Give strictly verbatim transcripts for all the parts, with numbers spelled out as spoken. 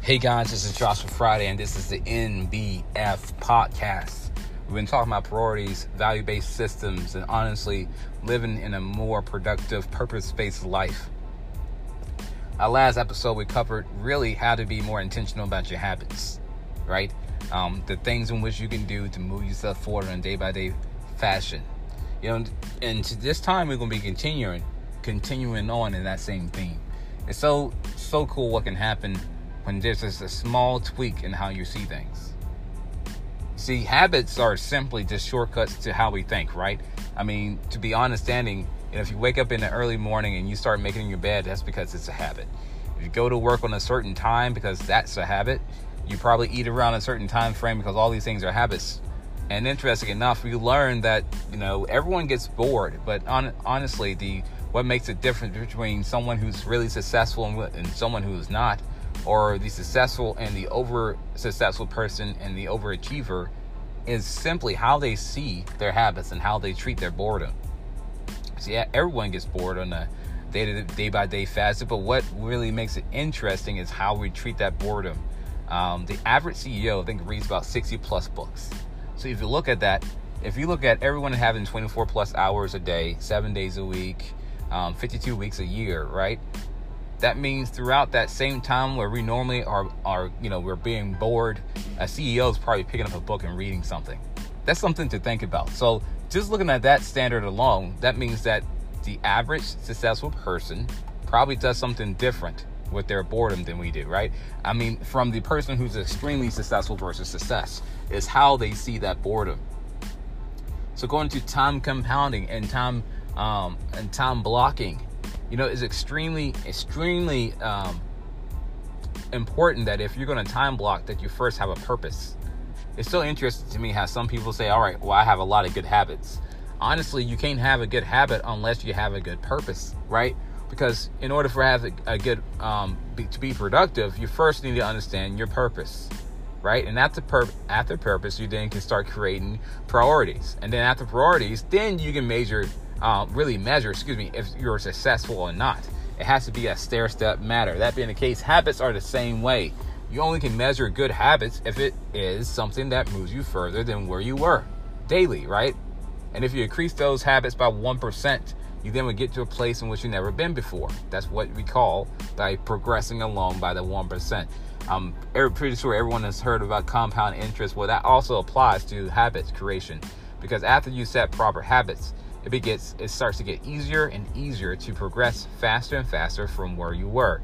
Hey guys, this is Joshua Friday, and this is the N B F podcast. We've been talking about priorities, value-based systems, and honestly, living in a more productive, purpose-based life. Our last episode, we covered really how to be more intentional about your habits, right? Um, the things in which you can do to move yourself forward in a day-by-day fashion. You know, and this time we're going to be continuing, continuing on in that same theme. It's so, so cool what can happen when there's just a small tweak in how you see things. See, habits are simply just shortcuts to how we think, right? I mean, to be honest, standing, you know, if you wake up in the early morning and you start making your bed, that's because it's a habit. If you go to work on a certain time because that's a habit, you probably eat around a certain time frame because all these things are habits. And interesting enough, we learn that, you know, everyone gets bored, but on, honestly, the what makes the difference between someone who's really successful and, and someone who is not, or the successful and the over successful person and the overachiever, is simply how they see their habits and how they treat their boredom. See, everyone gets bored on a day to day by day facet, but what really makes it interesting is how we treat that boredom. Um, the average C E O, I think, reads about sixty plus books. So if you look at that, if you look at everyone having twenty-four plus hours a day, seven days a week, um, fifty-two weeks a year, right? That means throughout that same time where we normally are, are, you know, we're being bored, a C E O is probably picking up a book and reading something. That's something to think about. So just looking at that standard alone, that means that the average successful person probably does something different with their boredom than we do, right? I mean, from the person who's extremely successful versus success is how they see that boredom. So going to time compounding and time um, and time blocking, you know, is extremely, extremely um, important that if you're going to time block, that you first have a purpose. It's so interesting to me how some people say, all right, well, I have a lot of good habits. Honestly, you can't have a good habit unless you have a good purpose, right? Because in order for have a, a good um, be, to be productive, you first need to understand your purpose, right? And after pur- after purpose, you then can start creating priorities. And then after priorities, then you can measure Uh, really measure, excuse me, if you're successful or not. It has to be a stair-step matter. That being the case, habits are the same way. You only can measure good habits if it is something that moves you further than where you were daily, right? And if you increase those habits by one percent, you then would get to a place in which you've never been before. That's what we call by progressing along by the one percent. I'm pretty sure everyone has heard about compound interest. Well, that also applies to habits creation, because after you set proper habits, It begins, it starts to get easier and easier to progress faster and faster from where you were.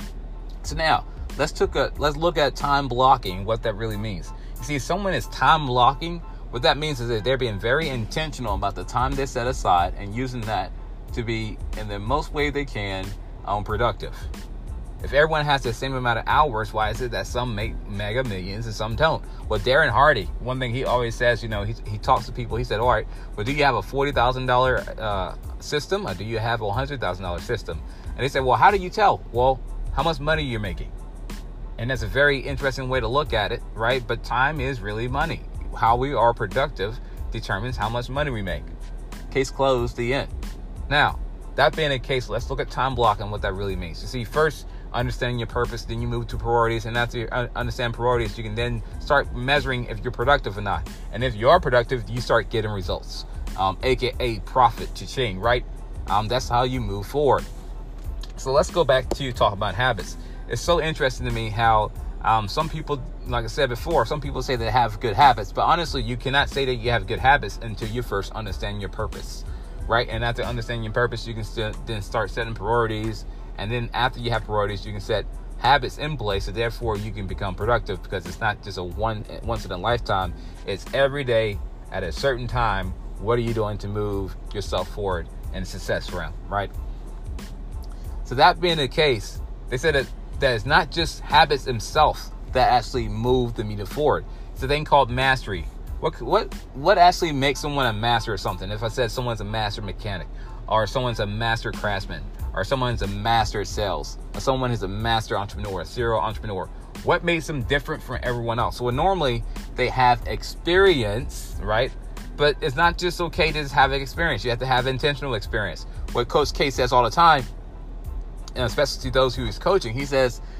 So now, let's took a let's look at time blocking, what that really means. You see, if someone is time blocking, what that means is that they're being very intentional about the time they set aside and using that to be, in the most way they can, um, productive. If everyone has the same amount of hours, why is it that some make mega millions and some don't? Well, Darren Hardy, one thing he always says, you know, he he talks to people. He said, all right, well, do you have a forty thousand dollars uh, system or do you have a one hundred thousand dollars system? And they said, well, how do you tell? Well, how much money you're making. And that's a very interesting way to look at it, right? But time is really money. How we are productive determines how much money we make. Case closed, the end. Now, that being the case, let's look at time blocking and what that really means. You see, first, understanding your purpose, then you move to priorities, and after you understand priorities, you can then start measuring if you're productive or not. And if you are productive, you start getting results, um, aka profit to chain, right? Um, that's how you move forward. So let's go back to talk about habits. It's so interesting to me how um, some people, like I said before, some people say they have good habits, but honestly, you cannot say that you have good habits until you first understand your purpose, right? And after understanding your purpose, you can st- then start setting priorities. And then after you have priorities, you can set habits in place, so therefore you can become productive, because it's not just a one once in a lifetime. It's every day at a certain time. What are you doing to move yourself forward in the success realm, right? So that being the case, they said that, that it's not just habits themselves that actually move the meter forward. It's a thing called mastery. What what what actually makes someone a master of something? If I said someone's a master mechanic, or someone's a master craftsman, or someone's a master at sales, or someone is a master entrepreneur, a serial entrepreneur, what makes them different from everyone else? So normally they have experience, right? But it's not just okay to just have experience. You have to have intentional experience. What Coach K says all the time, and especially to those who he's coaching, he says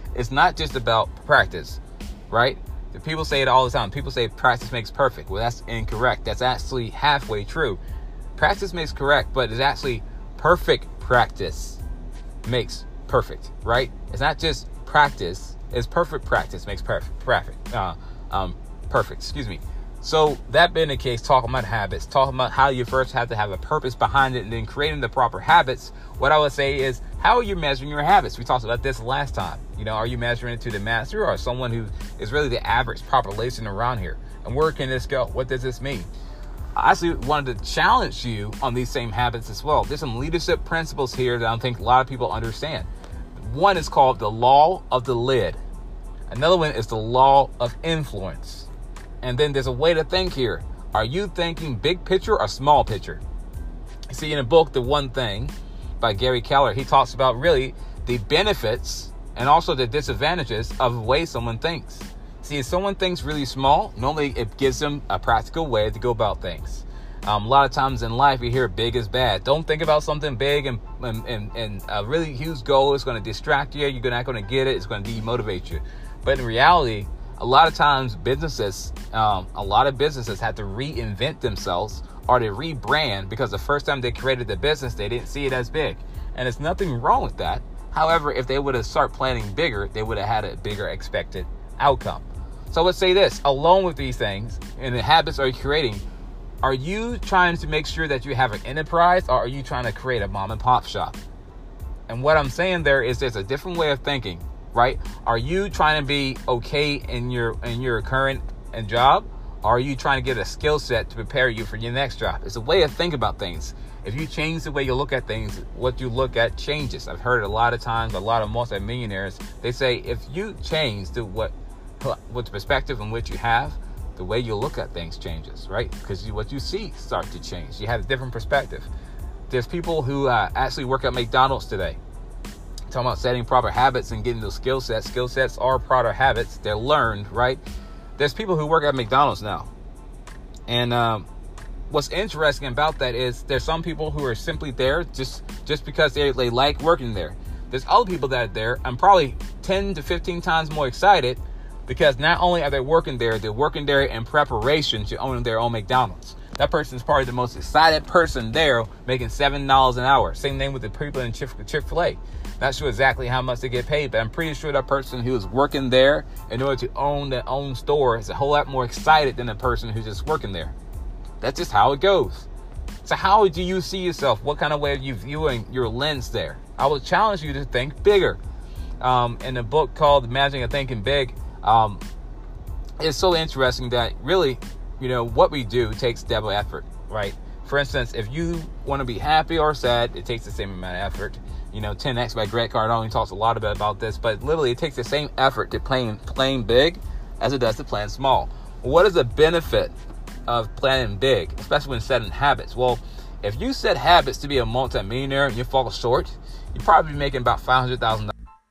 It's not just about practice, right? The people say it all the time. People say practice makes perfect. Well, that's incorrect. That's actually halfway true. Practice makes correct, but it's actually perfect practice makes perfect, right? It's not just practice. It's perfect practice makes perfect. Perfect. Uh, um, perfect. Excuse me. So that being the case, talking about habits, talking about how you first have to have a purpose behind it and then creating the proper habits. What I would say is, how are you measuring your habits? We talked about this last time. You know, are you measuring it to the master or someone who is really the average population around here? And where can this go? What does this mean? I actually wanted to challenge you on these same habits as well. There's some leadership principles here that I don't think a lot of people understand. One is called the law of the lid. Another one is the law of influence. And then there's a way to think here. Are you thinking big picture or small picture? You see, in the book, The One Thing by Gary Keller, he talks about really the benefits and also the disadvantages of the way someone thinks. See, if someone thinks really small, normally it gives them a practical way to go about things. Um, a lot of times in life, you hear big is bad. Don't think about something big and, and, and, and a really huge goal is going to distract you. You're not going to get it. It's going to demotivate you. But in reality, a lot of times businesses, um, a lot of businesses have to reinvent themselves or to rebrand because the first time they created the business, they didn't see it as big. And there's nothing wrong with that. However, if they would have started planning bigger, they would have had a bigger expected outcome. So let's say this, along with these things and the habits are you creating, are you trying to make sure that you have an enterprise or are you trying to create a mom and pop shop? And what I'm saying there is there's a different way of thinking. Right? Are you trying to be okay in your in your current job? Or are you trying to get a skill set to prepare you for your next job? It's a way to think about things. If you change the way you look at things, what you look at changes. I've heard a lot of times, a lot of multimillionaires, they say if you change the what what the perspective in which you have, the way you look at things changes, right? Because you, what you see starts to change. You have a different perspective. There's people who uh, actually work at McDonald's today. Talking about setting proper habits and getting those skill sets. Skill sets are proper habits. They're learned, right? There's people who work at McDonald's now. And um, what's interesting about that is there's some people who are simply there just, just because they, they like working there. There's other people that are there and probably ten to fifteen times more excited because not only are they working there, they're working there in preparation to own their own McDonald's. That person is probably the most excited person there, making seven dollars an hour. Same thing with the people in Chick-fil-A. Not sure exactly how much they get paid, but I'm pretty sure that person who is working there in order to own their own store is a whole lot more excited than the person who's just working there. That's just how it goes. So how do you see yourself? What kind of way are you viewing your lens there? I would challenge you to think bigger. Um, in a book called Imagining and Thinking Big, um, it's so interesting that really, you know, what we do takes double effort, right? For instance, if you want to be happy or sad, it takes the same amount of effort. You know, ten X by Grant Cardone talks a lot about, about this, but literally it takes the same effort to playing, playing big as it does to playing small. What is the benefit of planning big, especially when setting habits? Well, if you set habits to be a multi-millionaire and you fall short, you're probably making about five hundred thousand dollars.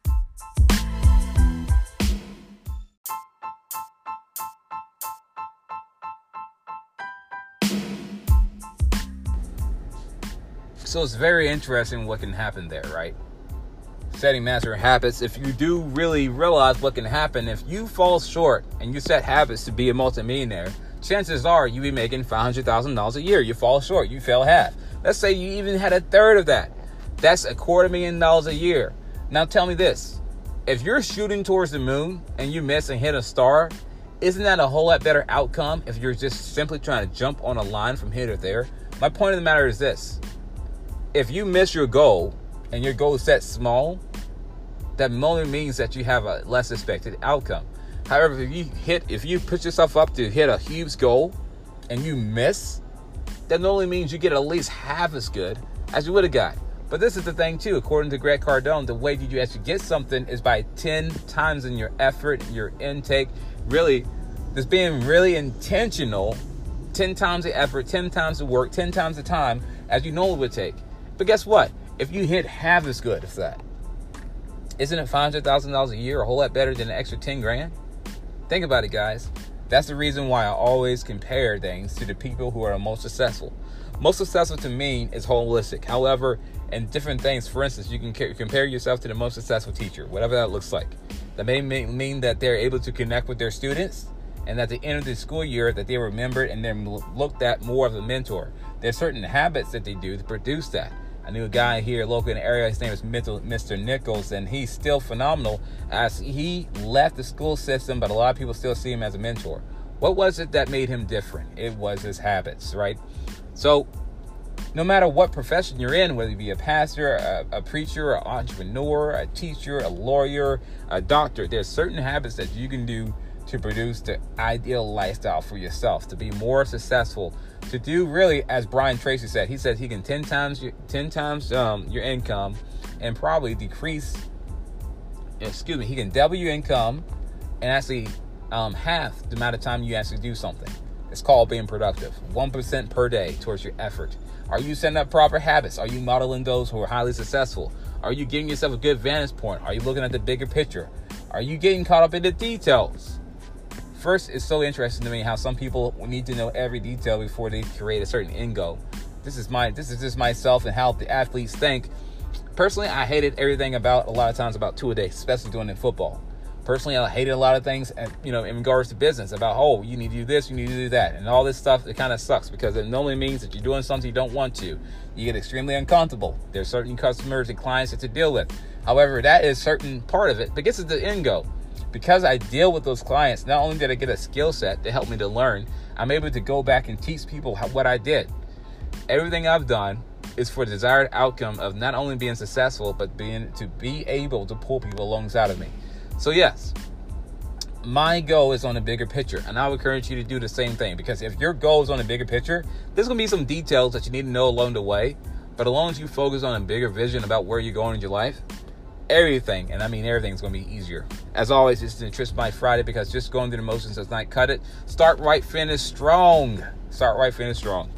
So it's very interesting what can happen there, right? Setting master habits. If you do really realize what can happen, if you fall short and you set habits to be a multimillionaire, chances are you'll be making five hundred thousand dollars a year. You fall short, you fail half. Let's say you even had a third of that. That's a quarter million dollars a year. Now tell me this. If you're shooting towards the moon and you miss and hit a star, isn't that a whole lot better outcome if you're just simply trying to jump on a line from here to there? My point of the matter is this. If you miss your goal and your goal is set small, that only means that you have a less expected outcome. However, if you hit, if you put yourself up to hit a huge goal and you miss, that only means you get at least half as good as you would have got. But this is the thing too, according to Grant Cardone, the way that you actually get something is by ten times in your effort, your intake, really, just being really intentional, ten times the effort, ten times the work, ten times the time as you know it would take. But guess what? If you hit half as good as that, isn't it five hundred thousand dollars a year, a whole lot better than an extra ten grand? Think about it, guys. That's the reason why I always compare things to the people who are the most successful. Most successful to me is holistic. However, in different things, for instance, you can compare yourself to the most successful teacher, whatever that looks like. That may mean that they're able to connect with their students, and at the end of the school year that they remembered and then looked at more of a mentor. There's certain habits that they do to produce that. I knew a guy here local in the area, his name is Mister Nichols, and he's still phenomenal as he left the school system, but a lot of people still see him as a mentor. What was it that made him different? It was his habits, right? So no matter what profession you're in, whether you be a pastor, a, a preacher, an entrepreneur, a teacher, a lawyer, a doctor, there's certain habits that you can do to produce the ideal lifestyle for yourself, to be more successful, to do really, as Brian Tracy said, he said he can ten times your, ten times um, your income and probably decrease, excuse me, he can double your income and actually um, half the amount of time you actually do something. It's called being productive. one percent per day towards your effort. Are you setting up proper habits? Are you modeling those who are highly successful? Are you giving yourself a good vantage point? Are you looking at the bigger picture? Are you getting caught up in the details? First, it's so interesting to me how some people need to know every detail before they create a certain end goal. This is my, this is just myself and how the athletes think. Personally, I hated everything about, a lot of times about two a day, especially doing it in football. Personally, I hated a lot of things, and you know, in regards to business, about, oh, you need to do this, you need to do that, and all this stuff. It kind of sucks because it normally means that you're doing something you don't want to. You get extremely uncomfortable. There's certain customers and clients that to deal with. However, that is certain part of it, but this is the end goal. Because I deal with those clients, not only did I get a skill set to help me to learn, I'm able to go back and teach people how, what I did. Everything I've done is for the desired outcome of not only being successful, but being to be able to pull people alongside of me. So yes, my goal is on a bigger picture, and I would encourage you to do the same thing, because if your goal is on a bigger picture, there's going to be some details that you need to know along the way, but as long as you focus on a bigger vision about where you're going in your life, everything, and I mean everything's going to be easier. As always, this is Nutrition by Friday, because just going through the motions does not cut it. Start right, finish strong. Start right, finish strong.